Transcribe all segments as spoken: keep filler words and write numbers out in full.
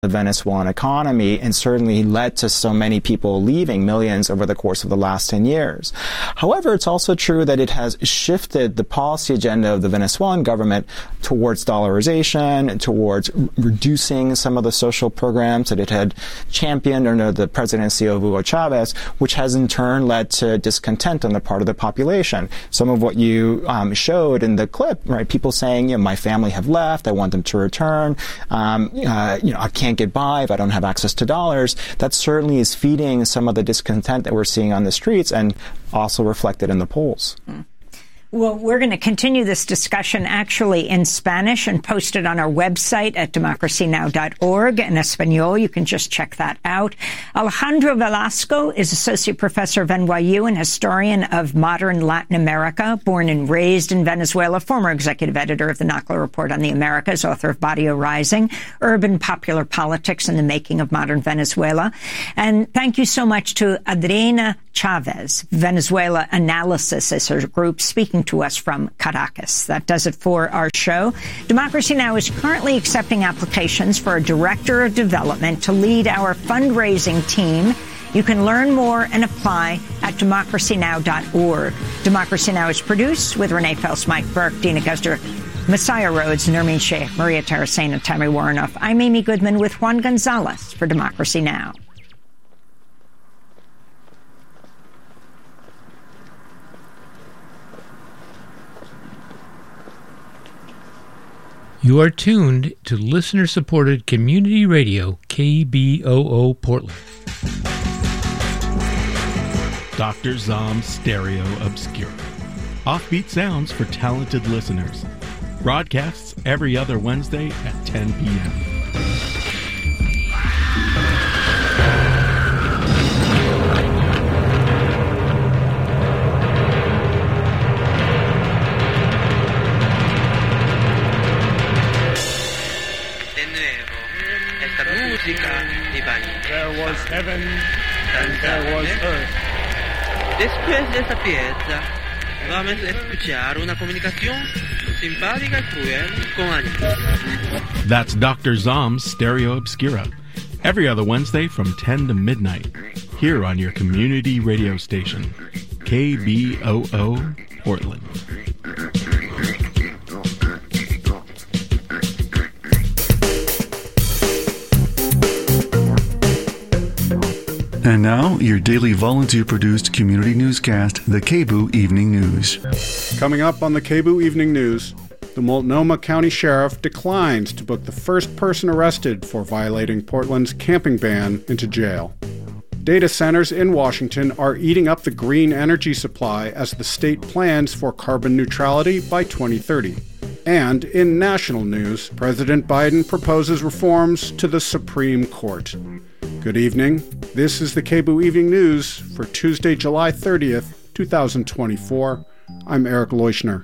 the Venezuelan economy and certainly led to so many people leaving, millions over the course of the last ten years. However, it's also true that it has shifted the policy agenda of the Venezuelan government towards dollarization, towards reducing some of the social programs that it had championed under the presidency of Hugo Chavez, which has in turn led to discontent on the part of the population. Some of what you um, showed in the clip, right? People saying, you know, my family have left, I want them to return, um, uh, you know, I can't get by if I don't have access to dollars. That certainly is feeding some of the discontent that we're seeing on the streets and also reflected in the polls. Mm. Well, we're going to continue this discussion actually in Spanish and post it on our website at democracy now dot org. In Espanol, you can just check that out. Alejandro Velasco is Associate Professor of N Y U and historian of modern Latin America, born and raised in Venezuela, former executive editor of the Knockler Report on the Americas, author of Barrio Rising, Urban Popular Politics and the Making of Modern Venezuela. And thank you so much to Adriana Chavez, Venezuela Analysis is her group, speaking to us from Caracas. That does it for our show. Democracy Now! Is currently accepting applications for a director of development to lead our fundraising team. You can learn more and apply at democracy now dot org. Democracy Now! Is produced with Renee Phelps, Mike Burke, Dina Guzder, Messiah Rhodes, Nermeen Sheikh, Maria Taracena, and Tammy Warnoff. I'm Amy Goodman with Juan Gonzalez for Democracy Now! You are tuned to listener-supported community radio K B O O Portland. Doctor Zom's Stereo Obscura. Offbeat sounds for talented listeners. Broadcasts every other Wednesday at ten p.m. There was heaven and there was earth. Después de esa pieza, vamos a escuchar una comunicación simpática y cruel con ánimo. That's Doctor Zom's Stereo Obscura. Every other Wednesday from ten to midnight. Here on your community radio station. K B O O Portland. And now, your daily volunteer-produced community newscast, the K B O O Evening News. Coming up on the K B O O Evening News, the Multnomah County Sheriff declines to book the first person arrested for violating Portland's camping ban into jail. Data centers in Washington are eating up the green energy supply as the state plans for carbon neutrality by twenty thirty. And in national news, President Biden proposes reforms to the Supreme Court. Good evening. This is the K B O O Evening News for Tuesday, July thirtieth, twenty twenty-four. I'm Eric Leuschner.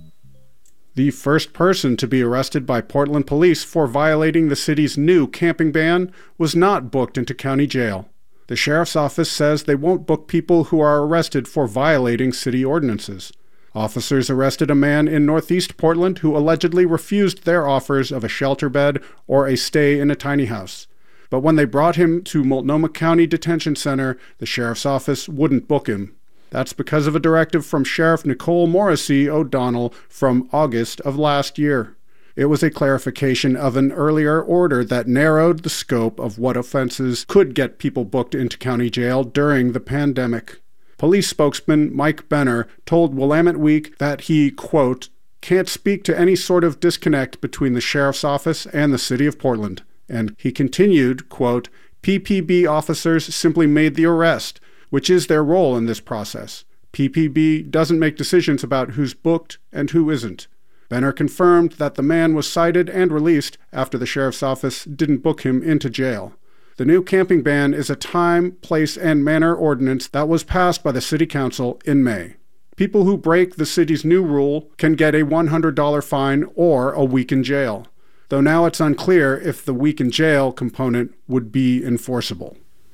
The first person to be arrested by Portland police for violating the city's new camping ban was not booked into county jail. The sheriff's office says they won't book people who are arrested for violating city ordinances. Officers arrested a man in northeast Portland who allegedly refused their offers of a shelter bed or a stay in a tiny house. But when they brought him to Multnomah County Detention Center, the sheriff's office wouldn't book him. That's because of a directive from Sheriff Nicole Morrissey O'Donnell from August of last year. It was a clarification of an earlier order that narrowed the scope of what offenses could get people booked into county jail during the pandemic. Police spokesman Mike Benner told Willamette Week that he, quote, can't speak to any sort of disconnect between the sheriff's office and the city of Portland. And he continued, quote, P P B officers simply made the arrest, which is their role in this process. P P B doesn't make decisions about who's booked and who isn't. Benner confirmed that the man was cited and released after the sheriff's office didn't book him into jail. The new camping ban is a time, place, and manner ordinance that was passed by the City Council in May. People who break the city's new rule can get a one hundred dollars fine or a week in jail, though now it's unclear if the week in jail component would be enforceable.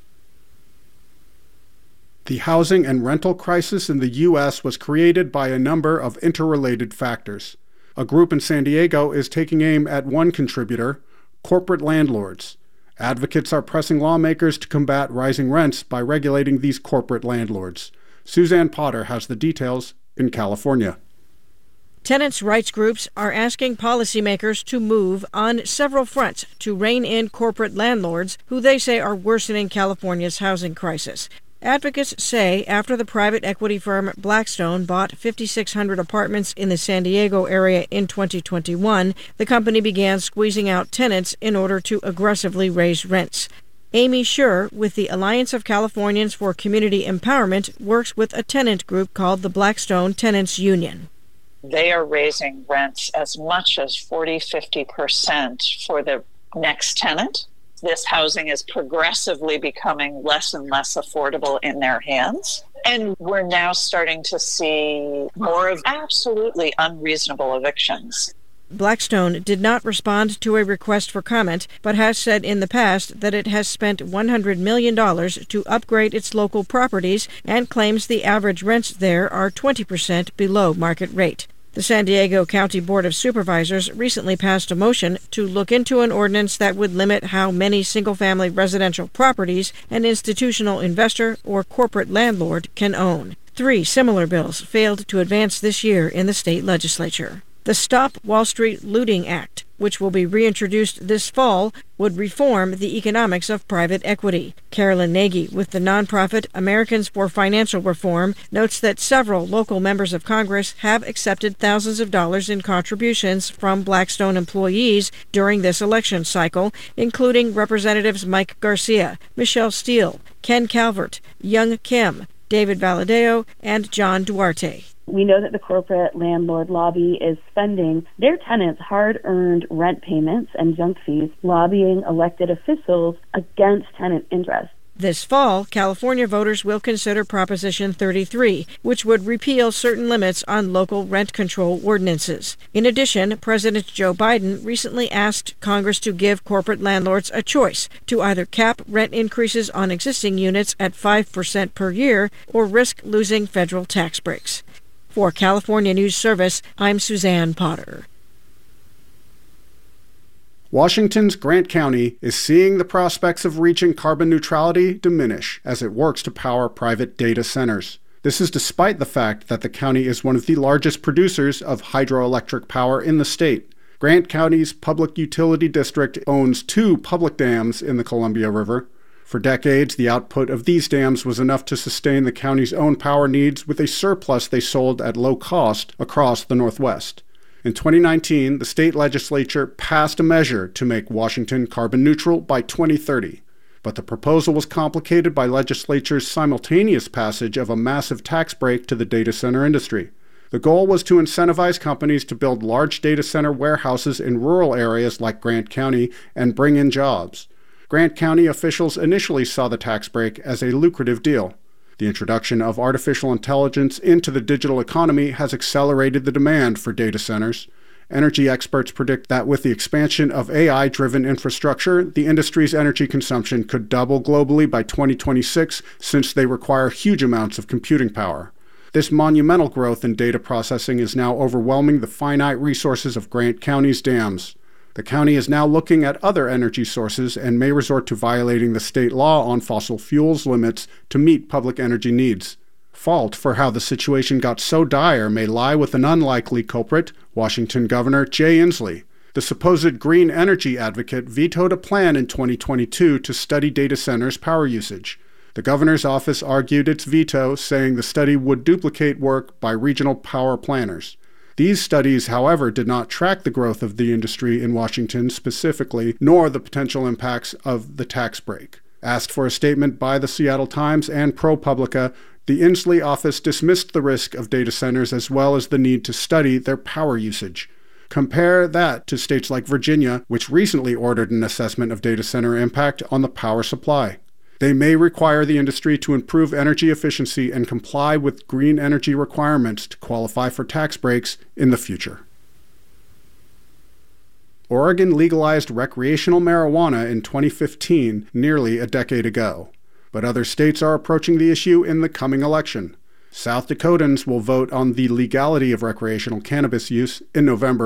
The housing and rental crisis in the U S was created by a number of interrelated factors. A group in San Diego is taking aim at one contributor, corporate landlords. Advocates are pressing lawmakers to combat rising rents by regulating these corporate landlords. Suzanne Potter has the details in California. Tenants' rights groups are asking policymakers to move on several fronts to rein in corporate landlords who they say are worsening California's housing crisis. Advocates say after the private equity firm Blackstone bought five thousand six hundred apartments in the San Diego area in twenty twenty-one, the company began squeezing out tenants in order to aggressively raise rents. Amy Schur, with the Alliance of Californians for Community Empowerment, works with a tenant group called the Blackstone Tenants Union. They are raising rents as much as forty, fifty percent for the next tenant. This housing is progressively becoming less and less affordable in their hands. And we're now starting to see more of absolutely unreasonable evictions. Blackstone did not respond to a request for comment, but has said in the past that it has spent one hundred million dollars to upgrade its local properties and claims the average rents there are twenty percent below market rate. The San Diego County Board of Supervisors recently passed a motion to look into an ordinance that would limit how many single-family residential properties an institutional investor or corporate landlord can own. Three similar bills failed to advance this year in the state legislature. The Stop Wall Street Looting Act, which will be reintroduced this fall, would reform the economics of private equity. Carolyn Nagy, with the nonprofit Americans for Financial Reform, notes that several local members of Congress have accepted thousands of dollars in contributions from Blackstone employees during this election cycle, including Representatives Mike Garcia, Michelle Steele, Ken Calvert, Young Kim, David Valadeo, and John Duarte. We know that the corporate landlord lobby is spending their tenants' hard-earned rent payments and junk fees lobbying elected officials against tenant interests. This fall, California voters will consider Proposition thirty-three, which would repeal certain limits on local rent control ordinances. In addition, President Joe Biden recently asked Congress to give corporate landlords a choice to either cap rent increases on existing units at five percent per year or risk losing federal tax breaks. For California News Service, I'm Suzanne Potter. Washington's Grant County is seeing the prospects of reaching carbon neutrality diminish as it works to power private data centers. This is despite the fact that the county is one of the largest producers of hydroelectric power in the state. Grant County's Public Utility District owns two public dams in the Columbia River. For decades, the output of these dams was enough to sustain the county's own power needs with a surplus they sold at low cost across the Northwest. In twenty nineteen, the state legislature passed a measure to make Washington carbon neutral by twenty thirty. But the proposal was complicated by legislature's simultaneous passage of a massive tax break to the data center industry. The goal was to incentivize companies to build large data center warehouses in rural areas like Grant County and bring in jobs. Grant County officials initially saw the tax break as a lucrative deal. The introduction of artificial intelligence into the digital economy has accelerated the demand for data centers. Energy experts predict that with the expansion of A I-driven infrastructure, the industry's energy consumption could double globally by twenty twenty-six, since they require huge amounts of computing power. This monumental growth in data processing is now overwhelming the finite resources of Grant County's dams. The county is now looking at other energy sources and may resort to violating the state law on fossil fuels limits to meet public energy needs. Fault for how the situation got so dire may lie with an unlikely culprit, Washington Governor Jay Inslee. The supposed green energy advocate vetoed a plan in twenty twenty-two to study data centers' power usage. The governor's office argued its veto, saying the study would duplicate work by regional power planners. These studies, however, did not track the growth of the industry in Washington specifically, nor the potential impacts of the tax break. Asked for a statement by the Seattle Times and ProPublica, the Inslee office dismissed the risk of data centers as well as the need to study their power usage. Compare that to states like Virginia, which recently ordered an assessment of data center impact on the power supply. They may require the industry to improve energy efficiency and comply with green energy requirements to qualify for tax breaks in the future. Oregon legalized recreational marijuana in twenty fifteen, nearly a decade ago. But other states are approaching the issue in the coming election. South Dakotans will vote on the legality of recreational cannabis use in November.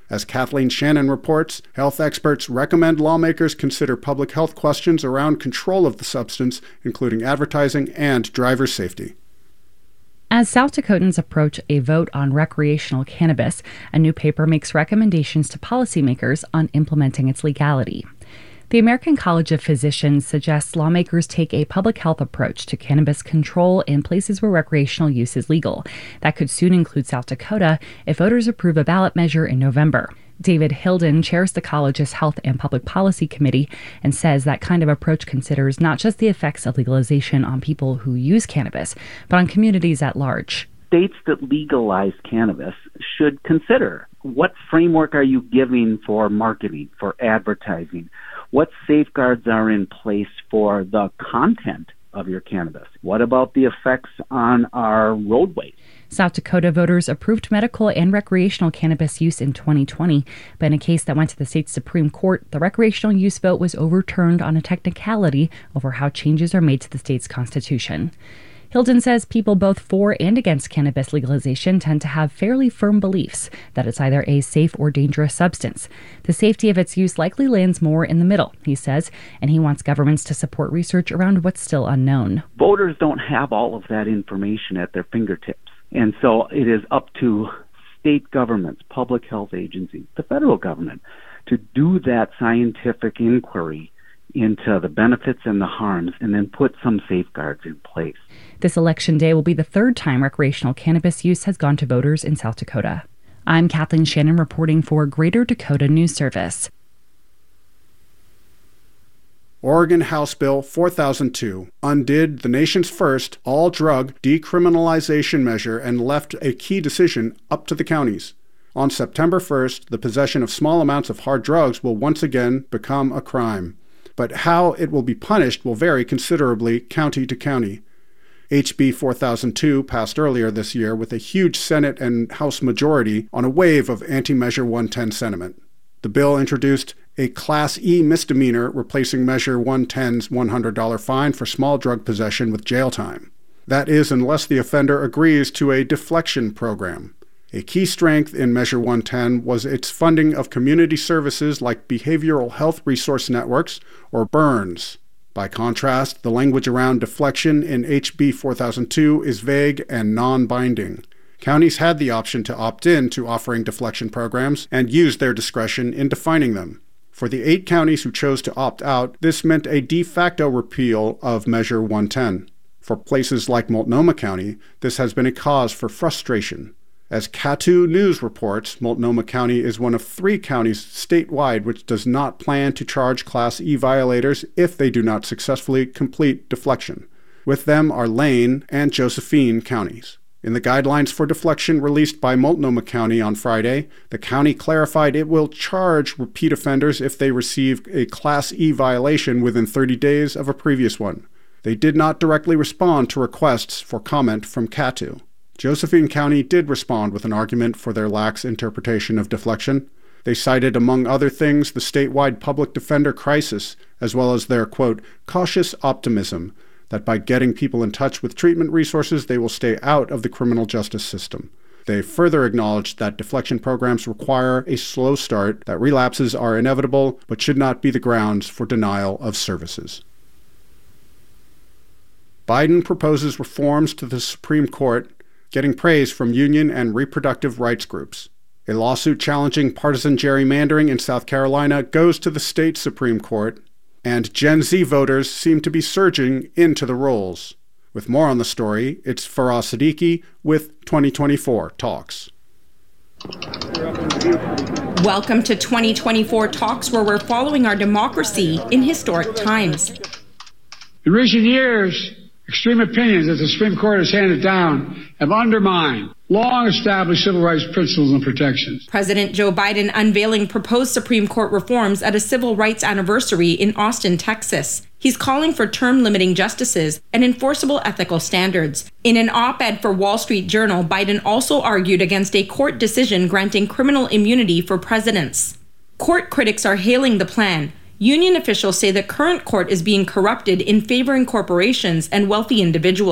As Kathleen Shannon reports, health experts recommend lawmakers consider public health questions around control of the substance, including advertising and driver safety. As South Dakotans approach a vote on recreational cannabis, a new paper makes recommendations to policymakers on implementing its legality. The American College of Physicians suggests lawmakers take a public health approach to cannabis control in places where recreational use is legal. That could soon include South Dakota if voters approve a ballot measure in November. David Hilden chairs the college's Health and Public Policy Committee and says that kind of approach considers not just the effects of legalization on people who use cannabis, but on communities at large. States that legalize cannabis should consider what framework are you giving for marketing, for advertising? What safeguards are in place for the content of your cannabis? What about the effects on our roadways? South Dakota voters approved medical and recreational cannabis use in twenty twenty, but in a case that went to the state's Supreme Court, the recreational use vote was overturned on a technicality over how changes are made to the state's constitution. Hilden says people both for and against cannabis legalization tend to have fairly firm beliefs that it's either a safe or dangerous substance. The safety of its use likely lands more in the middle, he says, and he wants governments to support research around what's still unknown. Voters don't have all of that information at their fingertips, and so it is up to state governments, public health agencies, the federal government, to do that scientific inquiry into the benefits and the harms, and then put some safeguards in place. This election day will be the third time recreational cannabis use has gone to voters in South Dakota. I'm Kathleen Shannon reporting for Greater Dakota News Service. Oregon House Bill four thousand two undid the nation's first all-drug decriminalization measure and left a key decision up to the counties. On September first, the possession of small amounts of hard drugs will once again become a crime. But how it will be punished will vary considerably county to county. H B four thousand two passed earlier this year with a huge Senate and House majority on a wave of anti-Measure one ten sentiment. The bill introduced a Class E misdemeanor replacing Measure one ten's one hundred dollars fine for small drug possession with jail time. That is, unless the offender agrees to a deflection program. A key strength in Measure one ten was its funding of community services like Behavioral Health Resource Networks, or BURNS. By contrast, the language around deflection in H B four thousand two is vague and non-binding. Counties had the option to opt in to offering deflection programs and used their discretion in defining them. For the eight counties who chose to opt out, this meant a de facto repeal of Measure one ten. For places like Multnomah County, this has been a cause for frustration. As Catu News reports, Multnomah County is one of three counties statewide which does not plan to charge Class E violators if they do not successfully complete deflection. With them are Lane and Josephine counties. In the guidelines for deflection released by Multnomah County on Friday, the county clarified it will charge repeat offenders if they receive a Class E violation within thirty days of a previous one. They did not directly respond to requests for comment from Catu. Josephine County did respond with an argument for their lax interpretation of deflection. They cited, among other things, the statewide public defender crisis, as well as their, quote, cautious optimism that by getting people in touch with treatment resources, they will stay out of the criminal justice system. They further acknowledged that deflection programs require a slow start, that relapses are inevitable, but should not be the grounds for denial of services. Biden proposes reforms to the Supreme Court, getting praise from union and reproductive rights groups. A lawsuit challenging partisan gerrymandering in South Carolina goes to the state Supreme Court, and Gen Z voters seem to be surging into the rolls. With more on the story, it's Faraz Siddiqui with twenty twenty-four Talks. Welcome to twenty twenty-four Talks, where we're following our democracy in historic times. In recent years, extreme opinions that the Supreme Court has handed down have undermined long-established civil rights principles and protections. President Joe Biden unveiling proposed Supreme Court reforms at a civil rights anniversary in Austin, Texas. He's calling for term-limiting justices and enforceable ethical standards. In an op-ed for Wall Street Journal, Biden also argued against a court decision granting criminal immunity for presidents. Court critics are hailing the plan. Union officials say the current court is being corrupted in favoring corporations and wealthy individuals.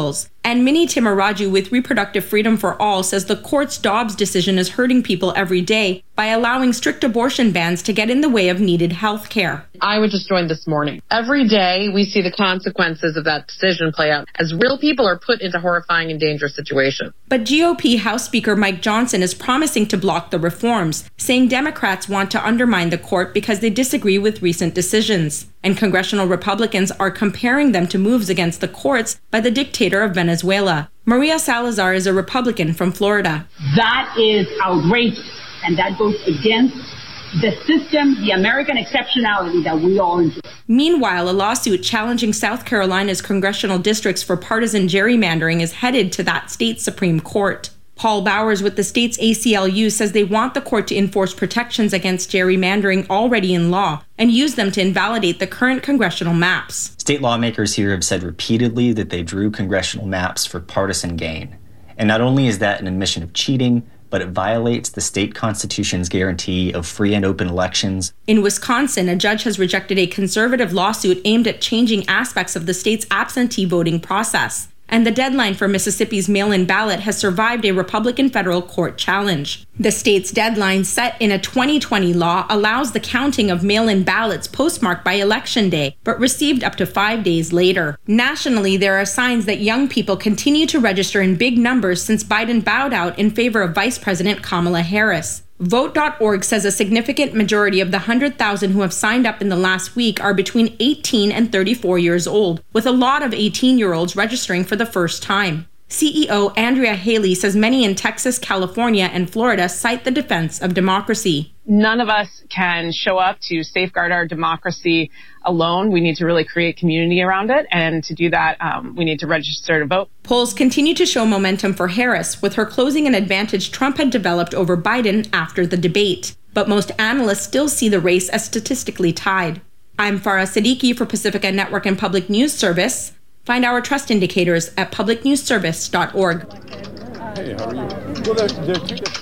And Minnie Timaraju with Reproductive Freedom for All says the court's Dobbs decision is hurting people every day by allowing strict abortion bans to get in the way of needed health care. I was just joined this morning. Every day we see the consequences of that decision play out as real people are put into horrifying and dangerous situations. But G O P House Speaker Mike Johnson is promising to block the reforms, saying Democrats want to undermine the court because they disagree with recent decisions. And congressional Republicans are comparing them to moves against the courts by the dictator of Venezuela. Maria Salazar is a Republican from Florida. That is outrageous, and that goes against the system, the American exceptionality that we all enjoy. Meanwhile, a lawsuit challenging South Carolina's congressional districts for partisan gerrymandering is headed to that state's Supreme Court. Paul Bowers with the state's A C L U says they want the court to enforce protections against gerrymandering already in law and use them to invalidate the current congressional maps. State lawmakers here have said repeatedly that they drew congressional maps for partisan gain. And not only is that an admission of cheating, but it violates the state constitution's guarantee of free and open elections. In Wisconsin, a judge has rejected a conservative lawsuit aimed at changing aspects of the state's absentee voting process. And the deadline for Mississippi's mail-in ballot has survived a Republican federal court challenge. The state's deadline, set in a twenty twenty law, allows the counting of mail-in ballots postmarked by Election Day, but received up to five days later. Nationally, there are signs that young people continue to register in big numbers since Biden bowed out in favor of Vice President Kamala Harris. Vote dot org says a significant majority of the one hundred thousand who have signed up in the last week are between eighteen and thirty-four years old, with a lot of eighteen-year-olds registering for the first time. C E O Andrea Haley says many in Texas, California, and Florida cite the defense of democracy. None of us can show up to safeguard our democracy alone. We need to really create community around it. And to do that, um, we need to register to vote. Polls continue to show momentum for Harris, with her closing an advantage Trump had developed over Biden after the debate. But most analysts still see the race as statistically tied. I'm Farah Siddiqui for Pacifica Network and Public News Service. Find our trust indicators at public news service dot org. Hey, how are you? Well, there, there are two different...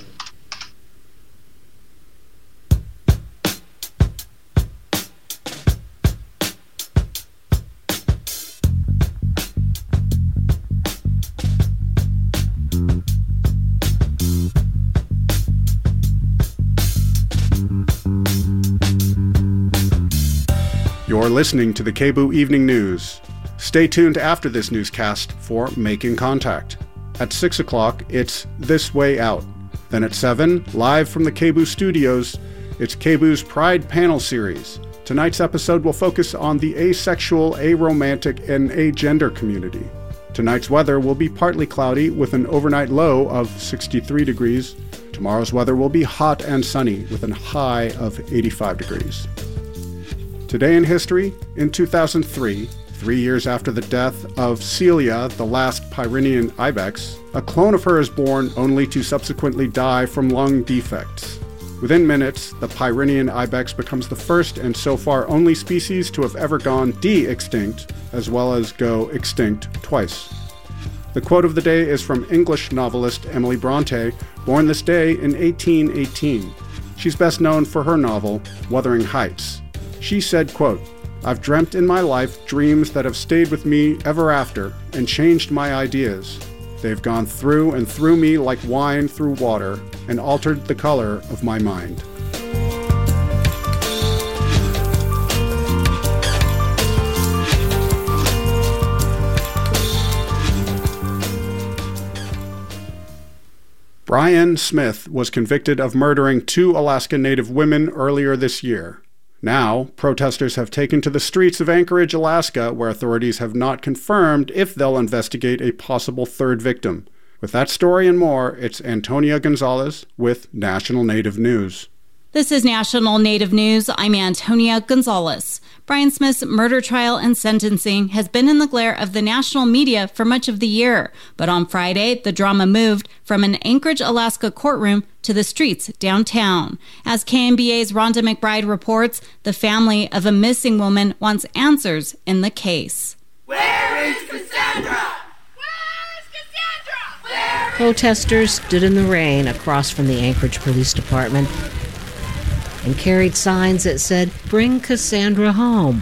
You're listening to the K B O O Evening News. Stay tuned after this newscast for Making Contact. At six o'clock, it's This Way Out. Then at seven, live from the K B O O studios, it's K B O O's Pride Panel Series. Tonight's episode will focus on the asexual, aromantic, and agender community. Tonight's weather will be partly cloudy with an overnight low of sixty-three degrees. Tomorrow's weather will be hot and sunny with a high of eighty-five degrees. Today in history, in two thousand three, three years after the death of Celia, the last Pyrenean ibex, a clone of her is born only to subsequently die from lung defects. Within minutes, the Pyrenean ibex becomes the first and so far only species to have ever gone de-extinct, as well as go extinct twice. The quote of the day is from English novelist Emily Bronte, born this day in eighteen eighteen. She's best known for her novel, Wuthering Heights. She said, quote, "I've dreamt in my life dreams that have stayed with me ever after and changed my ideas. They've gone through and through me like wine through water and altered the color of my mind." Brian Smith was convicted of murdering two Alaska Native women earlier this year. Now, protesters have taken to the streets of Anchorage, Alaska, where authorities have not confirmed if they'll investigate a possible third victim. With that story and more, it's Antonia Gonzalez with National Native News. This is National Native News. I'm Antonia Gonzalez. Brian Smith's murder trial and sentencing has been in the glare of the national media for much of the year. But on Friday, the drama moved from an Anchorage, Alaska courtroom to the streets downtown. As K M B A's Rhonda McBride reports, the family of a missing woman wants answers in the case. Where is Cassandra? Protesters stood in the rain across from the Anchorage Police Department and carried signs that said, "Bring Cassandra home."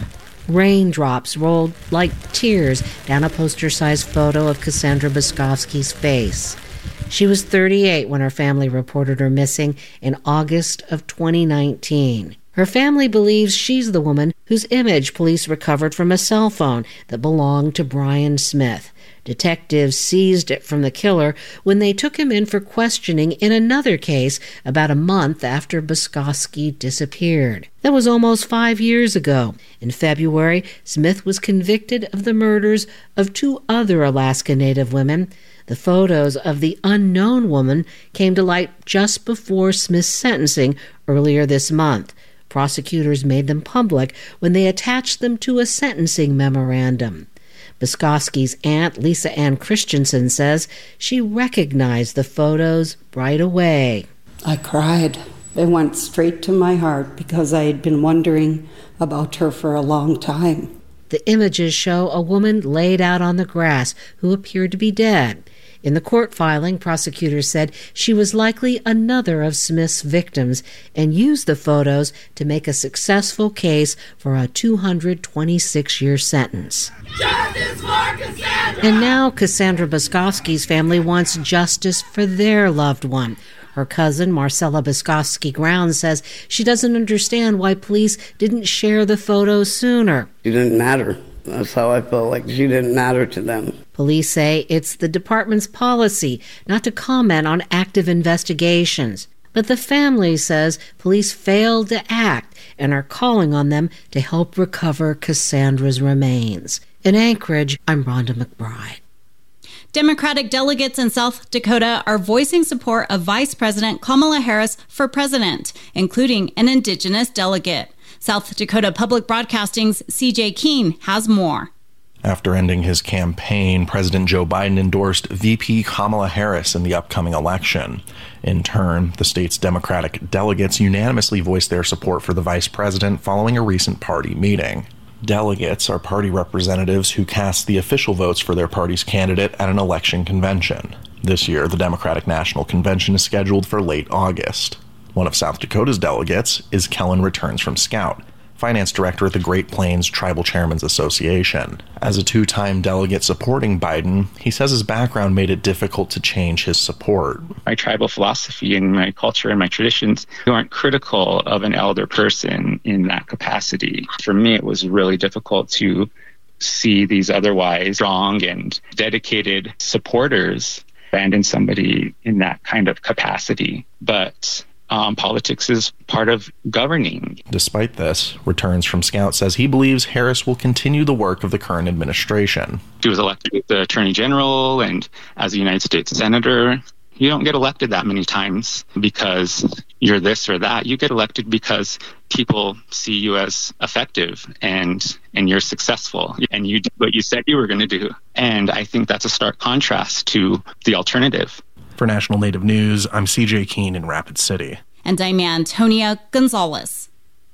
Raindrops rolled like tears down a poster-sized photo of Cassandra Boskovsky's face. She was thirty-eight when her family reported her missing in August of twenty nineteen. Her family believes she's the woman whose image police recovered from a cell phone that belonged to Brian Smith. Detectives seized it from the killer when they took him in for questioning in another case about a month after Boskovsky disappeared. That was almost five years ago. In February, Smith was convicted of the murders of two other Alaska Native women. The photos of the unknown woman came to light just before Smith's sentencing earlier this month. Prosecutors made them public when they attached them to a sentencing memorandum. Boskovsky's aunt, Lisa Ann Christensen, says she recognized the photos right away. I cried. It went straight to my heart because I had been wondering about her for a long time. The images show a woman laid out on the grass who appeared to be dead. In the court filing, prosecutors said she was likely another of Smith's victims and used the photos to make a successful case for a two hundred twenty-six year sentence. Justice for Cassandra! And now Cassandra Boskovsky's family wants justice for their loved one. Her cousin, Marcella Boskovsky Ground, says she doesn't understand why police didn't share the photos sooner. She didn't matter. That's how I felt, like she didn't matter to them. Police say it's the department's policy not to comment on active investigations. But the family says police failed to act and are calling on them to help recover Cassandra's remains. In Anchorage, I'm Rhonda McBride. Democratic delegates in South Dakota are voicing support of Vice President Kamala Harris for president, including an indigenous delegate. South Dakota Public Broadcasting's C J Keene has more. After ending his campaign, President Joe Biden endorsed V P Kamala Harris in the upcoming election. In turn, the state's Democratic delegates unanimously voiced their support for the vice president following a recent party meeting. Delegates are party representatives who cast the official votes for their party's candidate at an election convention. This year, the Democratic National Convention is scheduled for late August. One of South Dakota's delegates is Kellen Returns from Scout, finance director at the Great Plains Tribal Chairmen's Association. As a two-time delegate supporting Biden, he says his background made it difficult to change his support. My tribal philosophy and my culture and my traditions aren't critical of an elder person in that capacity. For me, it was really difficult to see these otherwise strong and dedicated supporters abandon somebody in that kind of capacity. But Um, politics is part of governing. Despite this, Returns from Scout says he believes Harris will continue the work of the current administration. She was elected as the Attorney General and as a United States Senator. You don't get elected that many times because you're this or that. You get elected because people see you as effective and and you're successful and you do what you said you were going to do. And I think that's a stark contrast to the alternative. For National Native News, I'm C J Keene in Rapid City. And I'm Antonia Gonzalez.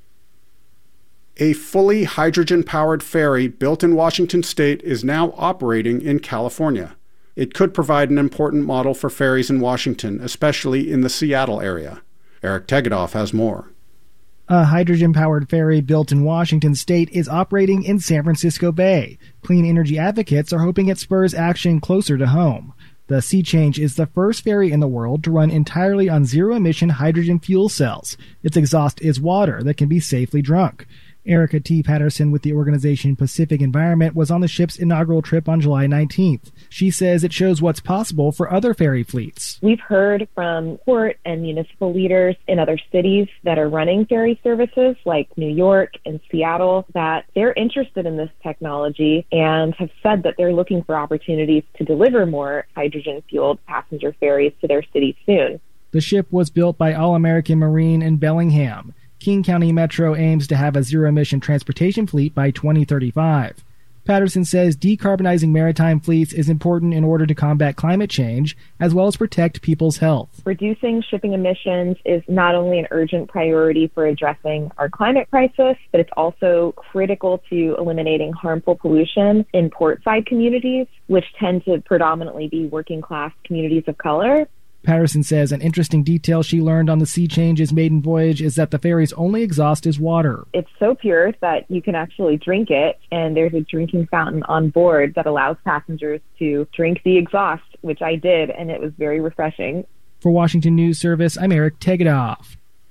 A fully hydrogen-powered ferry built in Washington state is now operating in California. It could provide an important model for ferries in Washington, especially in the Seattle area. Eric Tegedoff has more. A hydrogen-powered ferry built in Washington state is operating in San Francisco Bay. Clean energy advocates are hoping it spurs action closer to home. The Sea Change is the first ferry in the world to run entirely on zero-emission hydrogen fuel cells. Its exhaust is water that can be safely drunk. Erica T. Patterson with the organization Pacific Environment was on the ship's inaugural trip on July nineteenth. She says it shows what's possible for other ferry fleets. We've heard from port and municipal leaders in other cities that are running ferry services like New York and Seattle that they're interested in this technology and have said that they're looking for opportunities to deliver more hydrogen-fueled passenger ferries to their cities soon. The ship was built by All American Marine in Bellingham. King County Metro aims to have a zero-emission transportation fleet by twenty thirty-five. Patterson says decarbonizing maritime fleets is important in order to combat climate change, as well as protect people's health. Reducing shipping emissions is not only an urgent priority for addressing our climate crisis, but it's also critical to eliminating harmful pollution in portside communities, which tend to predominantly be working-class communities of color. Patterson says an interesting detail she learned on the Sea Change's maiden voyage is that the ferry's only exhaust is water. It's so pure that you can actually drink it, and there's a drinking fountain on board that allows passengers to drink the exhaust, which I did, and it was very refreshing. For Washington News Service, I'm Eric Tegedoff.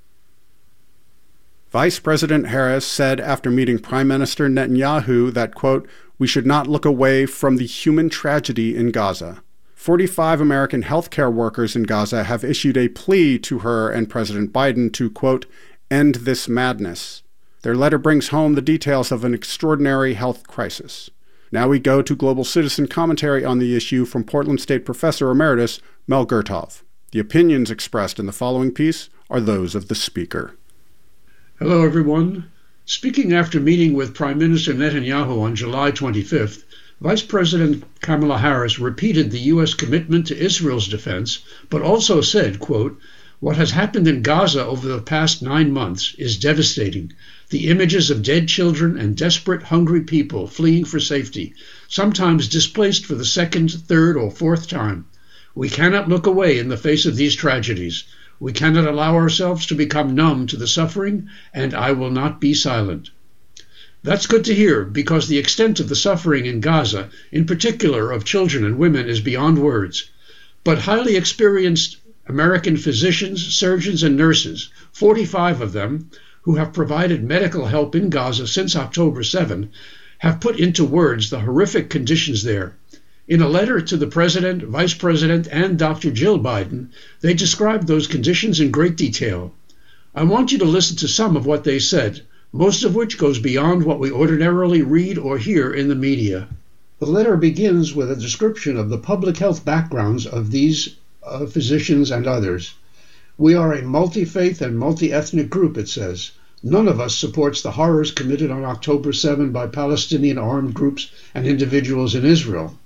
Vice President Harris said after meeting Prime Minister Netanyahu that, quote, we should not look away from the human tragedy in Gaza. forty-five American healthcare workers in Gaza have issued a plea to her and President Biden to, quote, end this madness. Their letter brings home the details of an extraordinary health crisis. Now we go to Global Citizen commentary on the issue from Portland State Professor Emeritus Mel Gurtov. The opinions expressed in the following piece are those of the speaker. Hello, everyone. Speaking after meeting with Prime Minister Netanyahu on July twenty-fifth, Vice President Kamala Harris repeated the U S commitment to Israel's defense, but also said, quote, what has happened in Gaza over the past nine months is devastating. The images of dead children and desperate, hungry people fleeing for safety, sometimes displaced for the second, third, or fourth time. We cannot look away in the face of these tragedies. We cannot allow ourselves to become numb to the suffering, and I will not be silent. That's good to hear, because the extent of the suffering in Gaza, in particular of children and women, is beyond words. But highly experienced American physicians, surgeons, and nurses, forty-five of them, who have provided medical help in Gaza since October seventh, have put into words the horrific conditions there. In a letter to the President, Vice President, and Doctor Jill Biden, they described those conditions in great detail. I want you to listen to some of what they said, most of which goes beyond what we ordinarily read or hear in the media. The letter begins with a description of the public health backgrounds of these uh, physicians and others. We are a multi-faith and multi-ethnic group, it says. None of us supports the horrors committed on October seventh by Palestinian armed groups and individuals in Israel.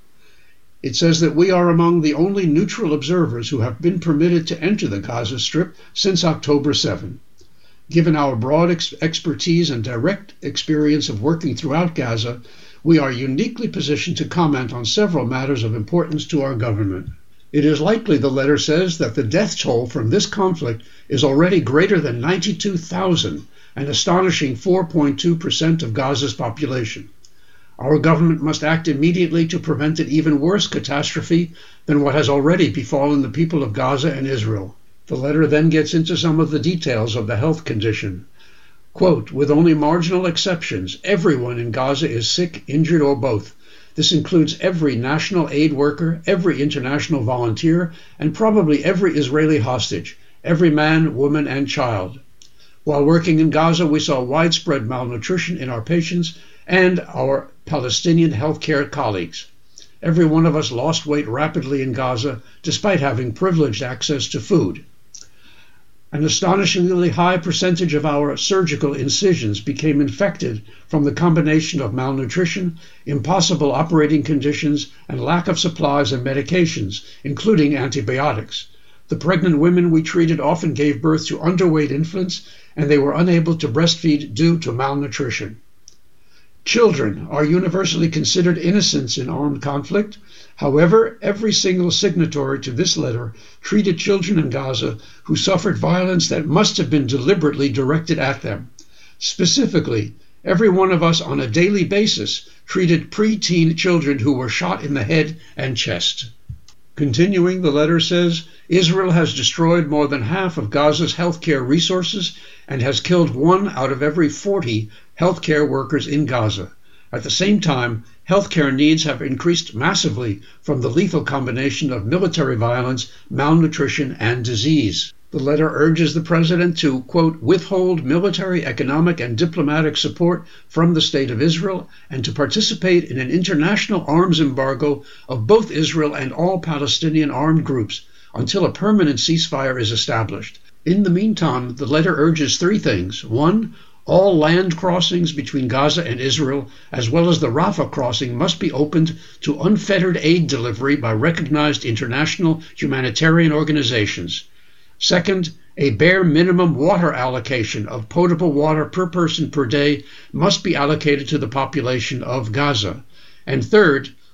It says that we are among the only neutral observers who have been permitted to enter the Gaza Strip since October seventh. Given our broad ex- expertise and direct experience of working throughout Gaza, we are uniquely positioned to comment on several matters of importance to our government. It is likely, the letter says, that the death toll from this conflict is already greater than ninety-two thousand, an astonishing four point two percent of Gaza's population. Our government must act immediately to prevent an even worse catastrophe than what has already befallen the people of Gaza and Israel. The letter then gets into some of the details of the health condition. Quote, with only marginal exceptions, everyone in Gaza is sick, injured, or both. This includes every national aid worker, every international volunteer, and probably every Israeli hostage, every man, woman, and child. While working in Gaza, we saw widespread malnutrition in our patients and our Palestinian healthcare colleagues. Every one of us lost weight rapidly in Gaza, despite having privileged access to food. An astonishingly high percentage of our surgical incisions became infected from the combination of malnutrition, impossible operating conditions, and lack of supplies and medications, including antibiotics. The pregnant women we treated often gave birth to underweight infants, and they were unable to breastfeed due to malnutrition. Children are universally considered innocents in armed conflict. However, every single signatory to this letter treated children in Gaza who suffered violence that must have been deliberately directed at them. Specifically, every one of us on a daily basis treated preteen children who were shot in the head and chest. Continuing, the letter says, Israel has destroyed more than half of Gaza's healthcare resources and has killed one out of every forty healthcare workers in Gaza. At the same time, healthcare needs have increased massively from the lethal combination of military violence, malnutrition, and disease. The letter urges the president to, quote, withhold military, economic, and diplomatic support from the State of Israel and to participate in an international arms embargo of both Israel and all Palestinian armed groups until a permanent ceasefire is established. In the meantime, the letter urges three things. One, all land crossings between Gaza and Israel, as well as the Rafah crossing, must be opened to unfettered aid delivery by recognized international humanitarian organizations. Second, a bare minimum water allocation of potable water per person per day must be allocated to the population of Gaza. And third,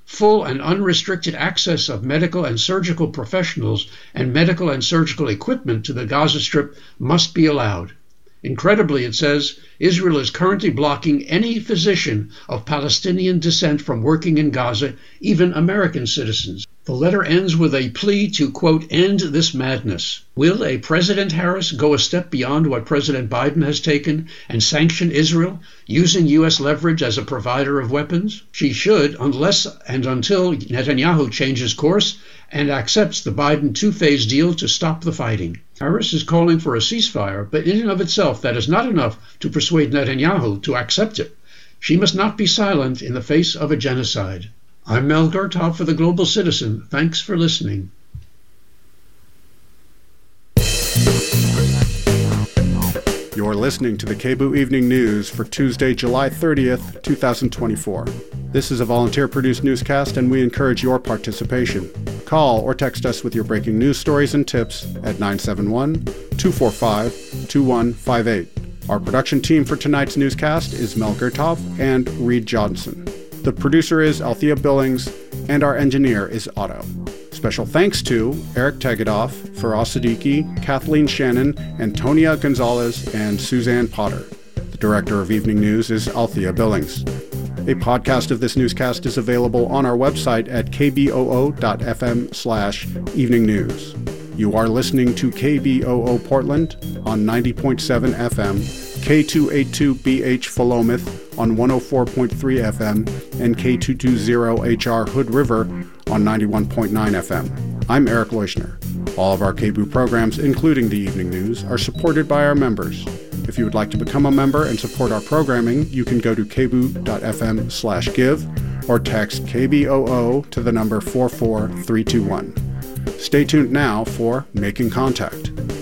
full and unrestricted access of medical and surgical professionals and medical and surgical equipment to the Gaza Strip must be allowed. Incredibly, it says, Israel is currently blocking any physician of Palestinian descent from working in Gaza, even American citizens. The letter ends with a plea to, quote, end this madness. Will a President Harris go a step beyond what President Biden has taken and sanction Israel, using U S leverage as a provider of weapons? She should, unless and until Netanyahu changes course and accepts the Biden two-phase deal to stop the fighting. Harris is calling for a ceasefire, but in and of itself, that is not enough to persuade Netanyahu to accept it. She must not be silent in the face of a genocide. I'm Mel Gertov for the Global Citizen. Thanks for listening. You're listening to the K B O O Evening News for Tuesday, July thirtieth, twenty twenty-four. This is a volunteer-produced newscast, and we encourage your participation. Call or text us with your breaking news stories and tips at nine seven one, two four five, two one five eight. Our production team for tonight's newscast is Mel Gertov and Reed Johnson. The producer is Althea Billings, and our engineer is Otto. Special thanks to Eric Tegedoff, Faraz Siddiqui, Kathleen Shannon, Antonia Gonzalez, and Suzanne Potter. The director of Evening News is Althea Billings. A podcast of this newscast is available on our website at kboo.fm slash evening news. You are listening to K B O O Portland on ninety point seven F M, K two eighty-two B H Philomath on one oh four point three F M, and K two twenty H R Hood River on ninety-one point nine F M. I'm Eric Leuschner. All of our K B O O programs, including the Evening News, are supported by our members. If you would like to become a member and support our programming, you can go to kboo.fm slash give or text K B O O to the number four four three two one. Stay tuned now for Making Contact.